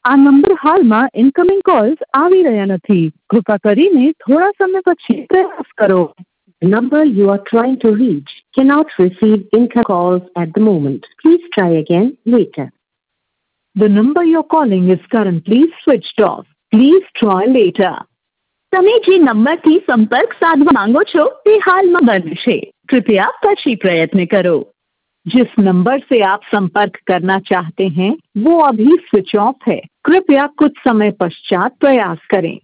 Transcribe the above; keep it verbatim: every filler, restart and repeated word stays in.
આ નંબર હાલમાં incoming calls આવી રહ્યા નથી. કૃપા કરીને થોડા સમય પછી પ્રયાસ કરો. The number you are trying to reach cannot receive incoming calls at the moment. Please try again later. The number you're calling is currently switched off. Please try later. તમે જે નંબરથી સંપર્ક સાધવા માંગો છો તે હાલમાં બંધ છે. कृपया પછી प्रयत्न करो. जिस नंबर से आप संपर्क करना चाहते हैं वो अभी स्विच ऑफ है. कृपया कुछ समय पश्चात प्रयास करें.